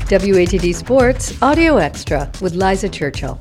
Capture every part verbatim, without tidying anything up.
W A T D Sports Audio Extra with Liza Churchill.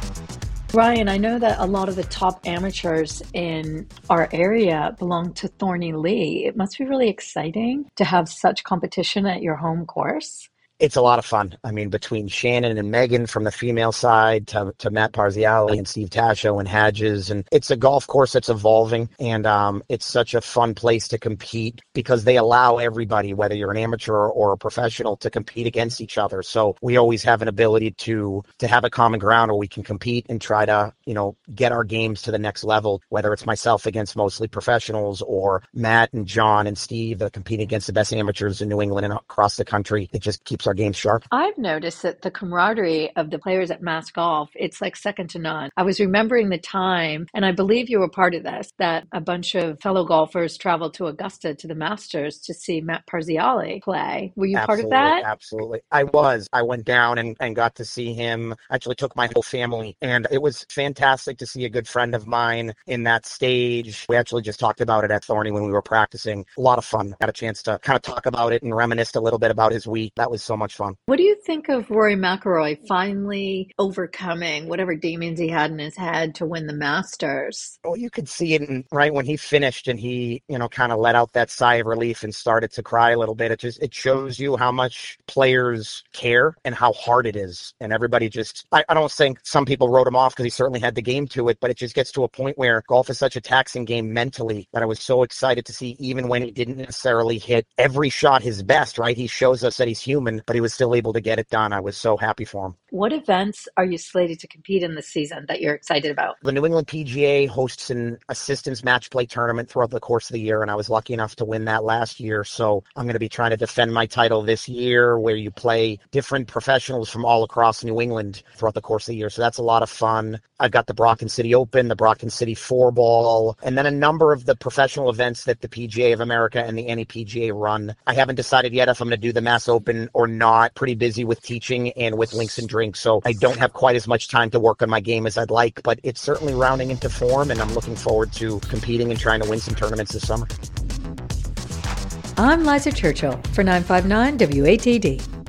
Ryan, I know that a lot of the top amateurs in our area belong to Thorney Lee. It must be really exciting to have such competition at your home course. It's a lot of fun. I mean, between Shannon and Megan from the female side to, to Matt Parziale and Steve Tasho and Hadges. And it's a golf course that's evolving. And um, it's such a fun place to compete because they allow everybody, whether you're an amateur or a professional, to compete against each other. So we always have an ability to to have a common ground where we can compete and try to, you know, get our games to the next level, whether it's myself against mostly professionals or Matt and John and Steve that compete against the best amateurs in New England and across the country. It just keeps our game sharp. I've noticed that the camaraderie of the players at Mass Golf, it's like second to none. I was remembering the time, and I believe you were part of this, that a bunch of fellow golfers traveled to Augusta to the Masters to see Matt Parziale play. Were you Absolutely, part of that? Absolutely. I was. I went down and, and got to see him. Actually took my whole family, and it was fantastic to see a good friend of mine in that stage. We actually just talked about it at Thorney when we were practicing. A lot of fun. Got a chance to kind of talk about it and reminisce a little bit about his week. That was so much fun. What do you think of Rory McIlroy finally overcoming whatever demons he had in his head to win the Masters? Well, you could see it in, right when he finished and he, you know, kind of let out that sigh of relief and started to cry a little bit. It just, it shows you how much players care and how hard it is. And everybody just, I, I don't think some people wrote him off because he certainly had the game to it, but it just gets to a point where golf is such a taxing game mentally that I was so excited to see, even when he didn't necessarily hit every shot his best, right? He shows us that he's human, but he was still able to get it done. I was so happy for him. What events are you slated to compete in this season that you're excited about? The New England P G A hosts an assistance match play tournament throughout the course of the year, and I was lucky enough to win that last year. So I'm going to be trying to defend my title this year, where you play different professionals from all across New England throughout the course of the year. So that's a lot of fun. I've got the Brockton City Open, the Brockton City Four Ball, and then a number of the professional events that the P G A of America and the N A P G A run. I haven't decided yet if I'm going to do the Mass Open or not. Pretty busy with teaching and with Links and Drinks, so I don't have quite as much time to work on my game as I'd like, but it's certainly rounding into form, and I'm looking forward to competing and trying to win some tournaments this summer. I'm Liza Churchill for nine five nine W A T D.